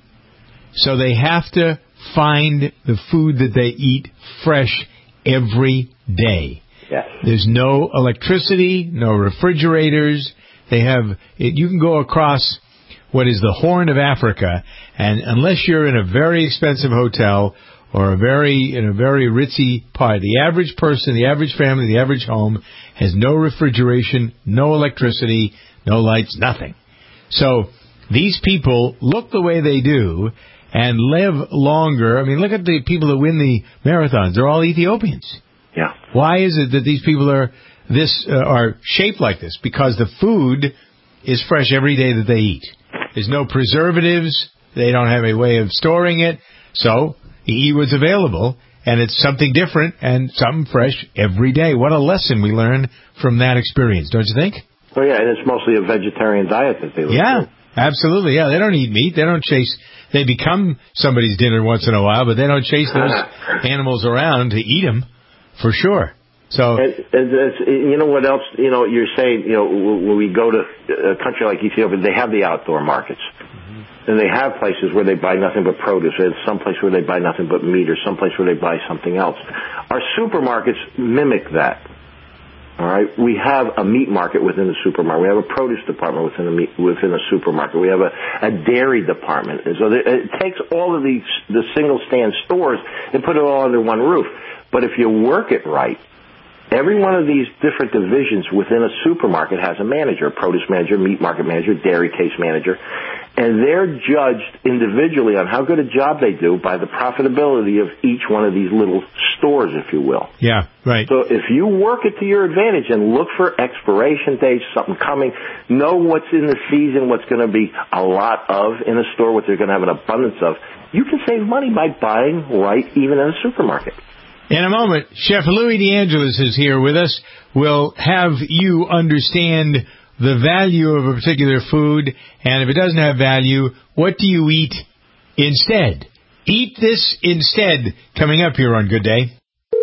so they have to find the food that they eat fresh every day. Yes. There's no electricity, no refrigerators. They have it, you can go across what is the Horn of Africa, and unless you're in a very expensive hotel or a very in a very ritzy part, the average person, the average family, the average home has no refrigeration, no electricity, no lights, nothing. So these people look the way they do and live longer. I mean, look at the people that win the marathons. They're all Ethiopians. Yeah. Why is it that these people are this uh, are shaped like this? Because the food is fresh every day that they eat. There's no preservatives. They don't have a way of storing it. So you eat what's available, and it's something different and something fresh every day. What a lesson we learn from that experience, don't you think? Oh, yeah, and it's mostly a vegetarian diet that they live Yeah, through. absolutely. Yeah, they don't eat meat. They don't chase. They become somebody's dinner once in a while, but they don't chase those animals around to eat them, for sure. So, and, and it's, you know what else? You know, you're saying, you know, when we go to a country like Ethiopia, they have the outdoor markets. Mm-hmm. And they have places where they buy nothing but produce. There's some place where they buy nothing but meat, or some place where they buy something else. Our supermarkets mimic that. All right, we have a meat market within the supermarket. We have a produce department within the meat, within the supermarket. We have a, a dairy department. And so there, it takes all of these the single stand stores and put it all under one roof. But if you work it right, every one of these different divisions within a supermarket has a manager, a produce manager, meat market manager, dairy case manager, and they're judged individually on how good a job they do by the profitability of each one of these little stores, if you will. Yeah, right. So if you work it to your advantage and look for expiration dates, something coming, know what's in the season, what's going to be a lot of in a store, what they're going to have an abundance of, you can save money by buying right even in a supermarket. In a moment, Chef Louis DeAngelis is here with us. We'll have you understand the value of a particular food, and if it doesn't have value, what do you eat instead? Eat this instead, coming up here on Good Day.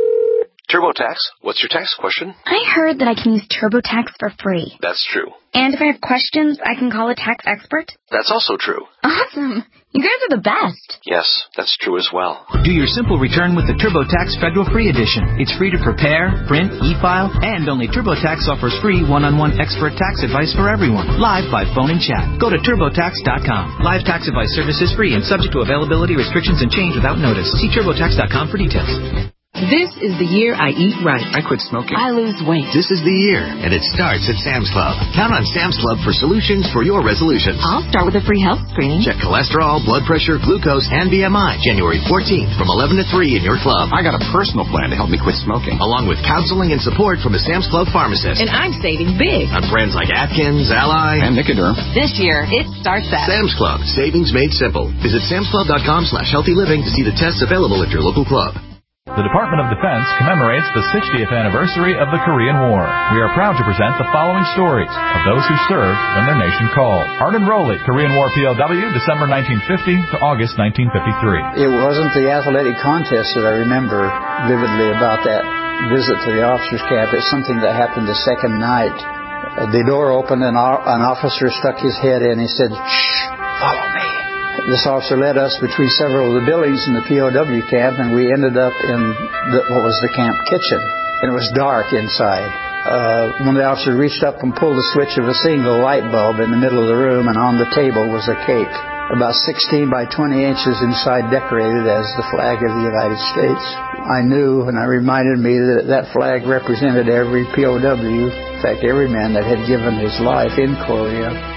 TurboTax, what's your tax question? I heard that I can use TurboTax for free. That's true. And if I have questions, I can call a tax expert? That's also true. Awesome. You guys are the best. Yes, that's true as well. Do your simple return with the TurboTax Federal Free Edition. It's free to prepare, print, e-file, and only TurboTax offers free one-on-one expert tax advice for everyone, live by phone and chat. Go to TurboTax dot com. Live tax advice service is free and subject to availability, restrictions, and change without notice. See TurboTax dot com for details. This is the year I eat right. I quit smoking. I lose weight. This is the year, and it starts at Sam's Club. Count on Sam's Club for solutions for your resolutions. I'll start with a free health screening. Check cholesterol, blood pressure, glucose, and B M I. January fourteenth from eleven to three in your club. I got a personal plan to help me quit smoking. Along with counseling and support from a Sam's Club pharmacist. And I'm saving big. On brands like Atkins, Ally, and Nicoderm. This year, it starts at Sam's Club. Savings made simple. Visit samsclub dot com slash healthy living to see the tests available at your local club. The Department of Defense commemorates the sixtieth anniversary of the Korean War. We are proud to present the following stories of those who served when their nation called. Arden Rowley, Korean War P O W, December nineteen fifty to August nineteen fifty-three. It wasn't the athletic contest that I remember vividly about that visit to the officers' camp. It's something that happened the second night. Uh, the door opened and an officer stuck his head in. He said, "Shh, follow me." This officer led us between several of the buildings in the P O W camp, and we ended up in the, what was the camp kitchen. And it was dark inside. Uh, one of the officers reached up and pulled the switch of a single light bulb in the middle of the room, and on the table was a cake, about sixteen by twenty inches inside, decorated as the flag of the United States. I knew, and it reminded me that that flag represented every P O W, in fact, every man that had given his life in Korea.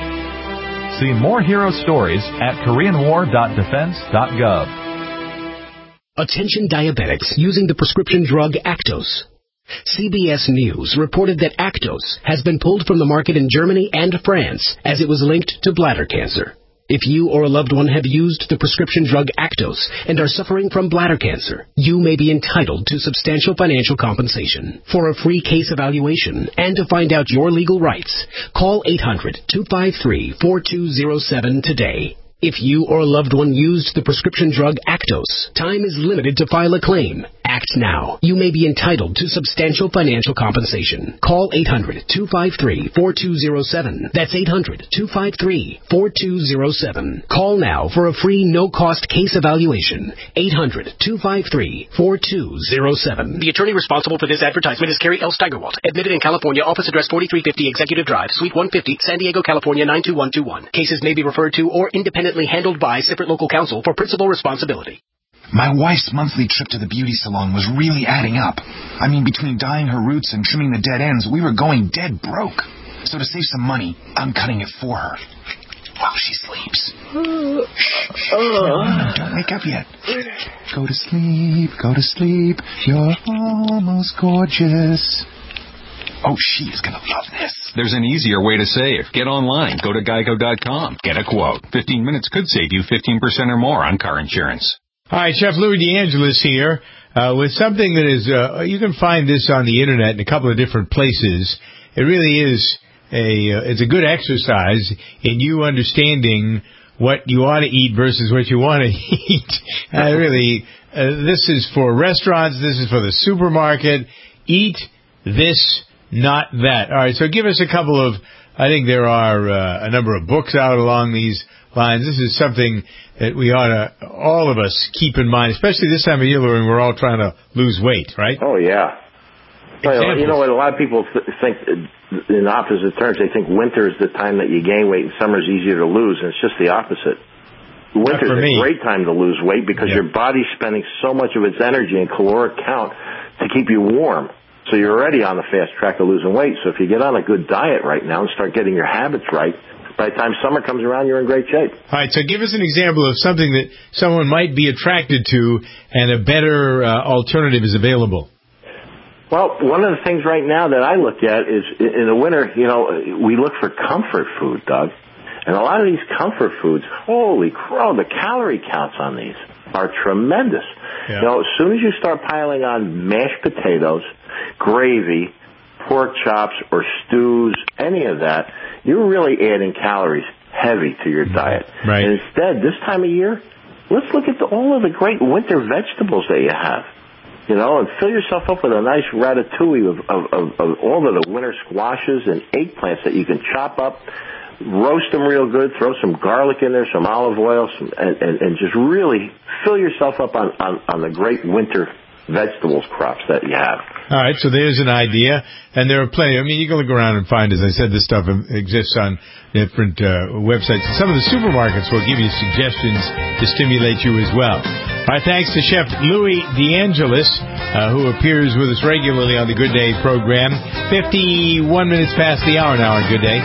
See more hero stories at korean war dot defense dot gov. Attention diabetics using the prescription drug Actos. C B S News reported that Actos has been pulled from the market in Germany and France as it was linked to bladder cancer. If you or a loved one have used the prescription drug Actos and are suffering from bladder cancer, you may be entitled to substantial financial compensation. For a free case evaluation and to find out your legal rights, call eight hundred, two five three, four two zero seven today. If you or a loved one used the prescription drug Actos, time is limited to file a claim. Act now. You may be entitled to substantial financial compensation. Call eight hundred, two five three, four two zero seven. That's eight hundred, two five three, four two zero seven. Call now for a free no-cost case evaluation. eight hundred, two five three, four two zero seven. The attorney responsible for this advertisement is Carrie L. Steigerwalt, admitted in California, office address forty-three fifty Executive Drive, Suite one fifty, San Diego, California nine two one two one. Cases may be referred to or independently handled by separate local counsel for principal responsibility. My wife's monthly trip to the beauty salon was really adding up. I mean, between dyeing her roots and trimming the dead ends, we were going dead broke. So to save some money, I'm cutting it for her. While she sleeps. Shh, uh, don't wake up yet. Go to sleep, go to sleep. You're almost gorgeous. Oh, she is going to love this. There's an easier way to save. Get online. Go to geico dot com. Get a quote. fifteen minutes could save you fifteen percent or more on car insurance. All right, Chef Louis DeAngelis here uh, with something that is, uh, you can find this on the Internet in a couple of different places. It really is a, uh, it's a good exercise in you understanding what you ought to eat versus what you want to eat. uh, really, uh, this is for restaurants. This is for the supermarket. Eat this, not that. All right, so give us a couple of, I think there are uh, a number of books out along these lines. This is something that we ought to, all of us, keep in mind, especially this time of year when we're all trying to lose weight, right? Oh, yeah. Well, you know what, a lot of people th- think, in opposite terms, they think winter is the time that you gain weight and summer is easier to lose, and it's just the opposite. Winter is a great time to lose weight because yeah. your body's spending so much of its energy and caloric count to keep you warm. So you're already on the fast track of losing weight. So if you get on a good diet right now and start getting your habits right, by the time summer comes around, you're in great shape. All right, so give us an example of something that someone might be attracted to and a better uh, alternative is available. Well, one of the things right now that I look at is in the winter, you know, we look for comfort food, Doug. And a lot of these comfort foods, holy crow, the calorie counts on these are tremendous. Yeah. You know, as soon as you start piling on mashed potatoes, gravy, pork chops, or stews, any of that, you're really adding calories heavy to your diet. Right. And instead, this time of year, let's look at the, all of the great winter vegetables that you have. You know, and fill yourself up with a nice ratatouille of, of, of, of all of the winter squashes and eggplants that you can chop up, roast them real good, throw some garlic in there, some olive oil, some, and, and, and just really fill yourself up on, on, on the great winter vegetables crops that you have. All right, so there's an idea, and there are plenty. I mean, you can look around and find, as I said, this stuff exists on different uh, websites. Some of the supermarkets will give you suggestions to stimulate you as well. All right, thanks to Chef Louis DeAngelis, uh, who appears with us regularly on the Good Day program. fifty-one minutes past the hour now on Good Day.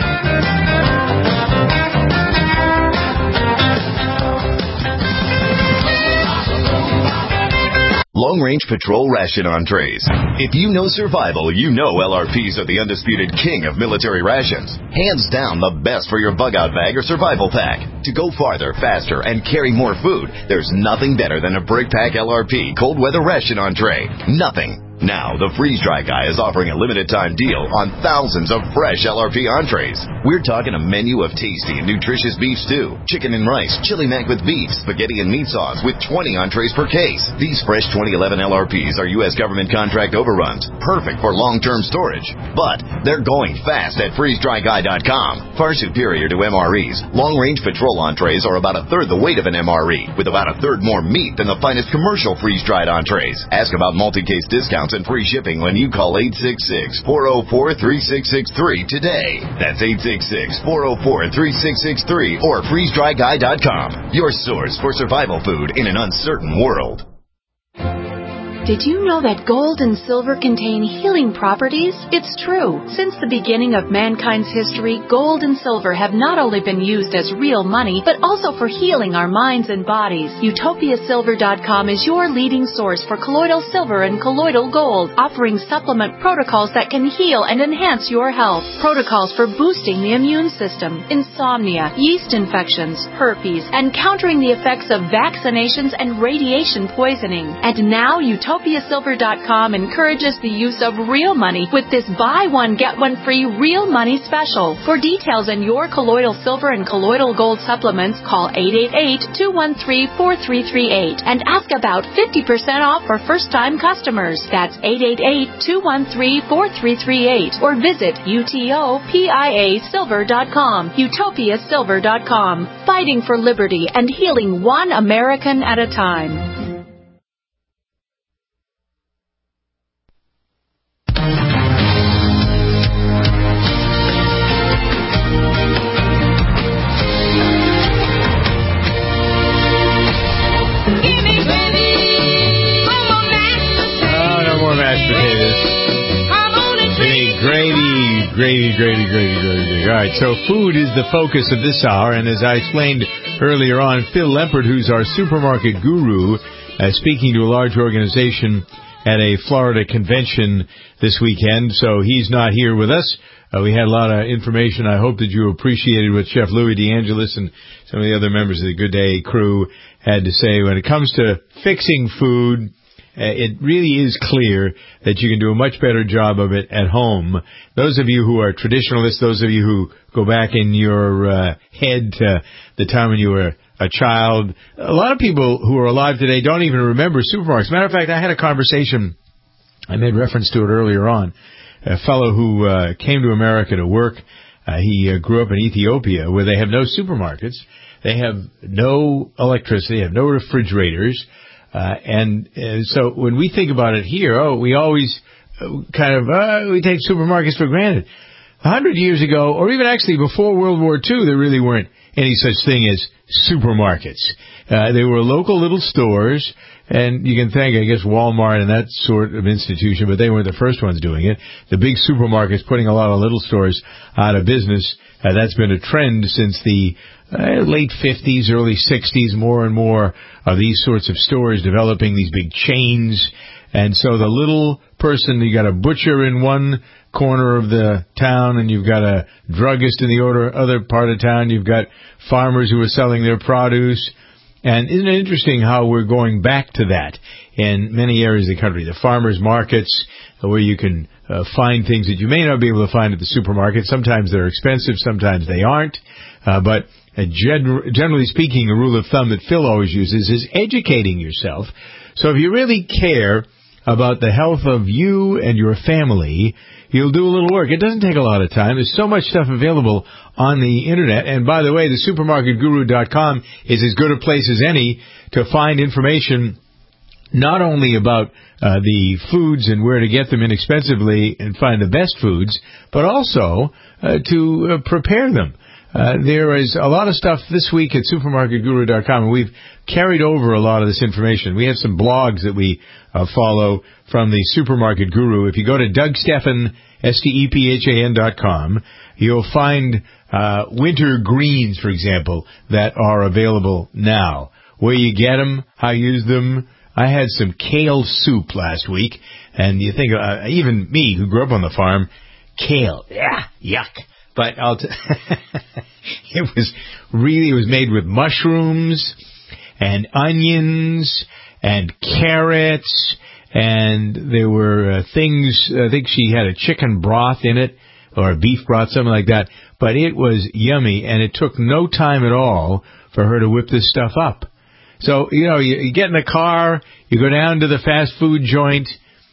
Long Range Patrol Ration Entrees. If you know survival, you know L R Ps are the undisputed king of military rations. Hands down the best for your bug-out bag or survival pack. To go farther, faster, and carry more food, there's nothing better than a Brick Pack L R P cold weather ration entree. Nothing. Now, the Freeze Dry Guy is offering a limited time deal on thousands of fresh L R P entrees. We're talking a menu of tasty and nutritious beef stew, chicken and rice, chili mac with beef, spaghetti and meat sauce with twenty entrees per case. These fresh twenty eleven L R Ps are U S government contract overruns, perfect for long-term storage. But they're going fast at freeze dry guy dot com. Far superior to M R Es, long-range patrol entrees are about a third the weight of an M R E, with about a third more meat than the finest commercial freeze-dried entrees. Ask about multi-case discounts and free shipping when you call eight six six, four oh four, three six six three today. That's eight six six, four oh four, three six six three or freeze dry guy dot com. Your source for survival food in an uncertain world. Did you know that gold and silver contain healing properties? It's true. Since the beginning of mankind's history, gold and silver have not only been used as real money, but also for healing our minds and bodies. Utopia Silver dot com is your leading source for colloidal silver and colloidal gold, offering supplement protocols that can heal and enhance your health. Protocols for boosting the immune system, insomnia, yeast infections, herpes, and countering the effects of vaccinations and radiation poisoning. And now Utopia Utopia Silver dot com encourages the use of real money with this buy one, get one free real money special. For details on your colloidal silver and colloidal gold supplements, call eight eight eight, two one three, four three three eight and ask about fifty percent off for first-time customers. That's eight eight eight, two one three, four three three eight or visit Utopia Silver dot com. Utopia Silver dot com. Fighting for liberty and healing one American at a time. Gravy, gravy, gravy, gravy. All right, so food is the focus of this hour, and as I explained earlier on, Phil Lempert, who's our supermarket guru, uh, speaking to a large organization at a Florida convention this weekend, so he's not here with us. Uh, we had a lot of information. I hope that you appreciated what Chef Louis DeAngelis and some of the other members of the Good Day crew had to say. When it comes to fixing food, Uh, it really is clear that you can do a much better job of it at home. Those of you who are traditionalists, those of you who go back in your uh, head to the time when you were a child, a lot of people who are alive today don't even remember supermarkets. Matter of fact, I had a conversation, I made reference to it earlier on, a fellow who uh, came to America to work. Uh, he uh, grew up in Ethiopia where they have no supermarkets. They have no electricity, they have no refrigerators. Uh, and uh, so when we think about it here, oh, we always uh, kind of, uh, we take supermarkets for granted. A hundred years ago, or even actually before World War Two, there really weren't any such thing as supermarkets. Uh, they were local little stores, and you can thank, I guess, Walmart and that sort of institution, but they weren't the first ones doing it. The big supermarkets putting a lot of little stores out of business, uh, that's been a trend since the Uh, late fifties, early sixties, more and more of these sorts of stores developing these big chains. And so the little person, you got a butcher in one corner of the town, and you've got a druggist in the other, other part of town. You've got farmers who are selling their produce. And isn't it interesting how we're going back to that in many areas of the country? The farmers markets, where you can uh, find things that you may not be able to find at the supermarket. Sometimes they're expensive, sometimes they aren't. Uh, but uh, gen- generally speaking, a rule of thumb that Phil always uses is educating yourself. So if you really care about the health of you and your family, you'll do a little work. It doesn't take a lot of time. There's so much stuff available on the Internet. And by the way, the supermarket guru dot com is as good a place as any to find information not only about uh, the foods and where to get them inexpensively and find the best foods, but also uh, to uh, prepare them. Uh, there is a lot of stuff this week at supermarket guru dot com, and we've carried over a lot of this information. We have some blogs that we uh, follow from the Supermarket Guru. If you go to Doug Stephan, S T E P H A N dot com, you'll find uh, winter greens, for example, that are available now. Where you get them, how you use them, I had some kale soup last week, and you think, uh, even me, who grew up on the farm, kale, yeah, yuck. But I'll t- it was really, it was made with mushrooms and onions and carrots, and there were uh, things, I think she had a chicken broth in it, or a beef broth, something like that. But it was yummy, and it took no time at all for her to whip this stuff up. So, you know, you, you get in the car, you go down to the fast food joint,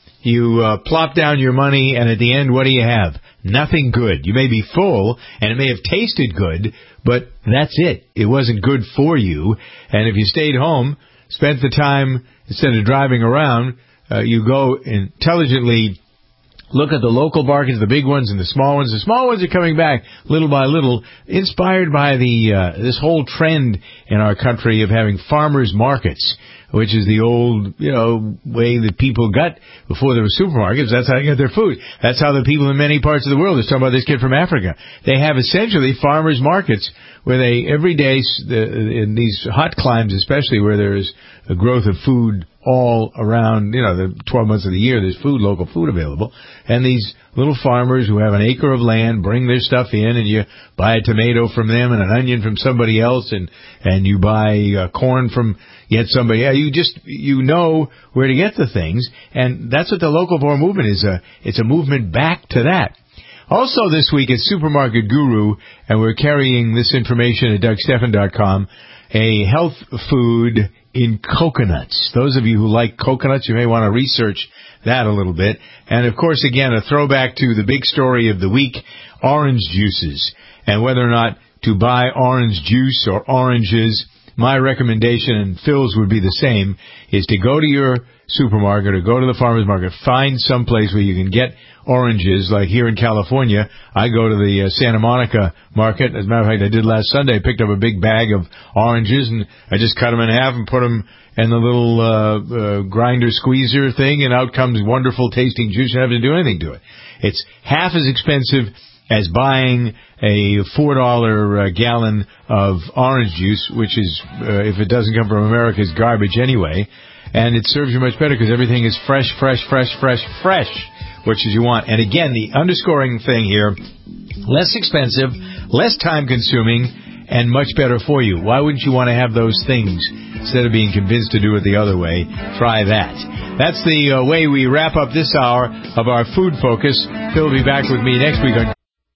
you uh, plop down your money, and at the end, what do you have? Nothing good. You may be full, and it may have tasted good, but that's it. It wasn't good for you. And if you stayed home, spent the time, instead of driving around, uh, you go intelligently look at the local markets, the big ones and the small ones. The small ones are coming back little by little, inspired by the uh, this whole trend in our country of having farmers markets, which is the old, you know, way that people got before there were supermarkets. That's how they got their food. That's how the people in many parts of the world, let's talk about this kid from Africa, they have essentially farmers markets where they, every day, in these hot climes especially, where there's a growth of food all around, you know, the twelve months of the year, there's food, local food available. And these little farmers who have an acre of land bring their stuff in, and you buy a tomato from them and an onion from somebody else, and, and you buy uh, corn from yet somebody else. You just, you know where to get the things. And that's what the local farm movement is. A, it's a movement back to that. Also this week at Supermarket Guru, and we're carrying this information at Doug Stephan dot com, a health food in coconuts. Those of you who like coconuts, you may want to research that a little bit. And, of course, again, a throwback to the big story of the week, orange juices, and whether or not to buy orange juice or oranges. My recommendation, and Phil's would be the same, is to go to your supermarket or go to the farmer's market, find some place where you can get oranges. Like here in California, I go to the uh, Santa Monica market. As a matter of fact, I did last Sunday. I picked up a big bag of oranges, and I just cut them in half and put them in the little uh, uh, grinder squeezer thing, and out comes wonderful tasting juice. You don't have to do anything to it. It's half as expensive as buying a four dollar uh, gallon of orange juice, which is, uh, if it doesn't come from America, is garbage anyway. And it serves you much better because everything is fresh, fresh, fresh, fresh, fresh, which is you want. And again, the underscoring thing here, less expensive, less time consuming, and much better for you. Why wouldn't you want to have those things instead of being convinced to do it the other way? Try that. That's the uh, way we wrap up this hour of our Food Focus. Phil will be back with me next week on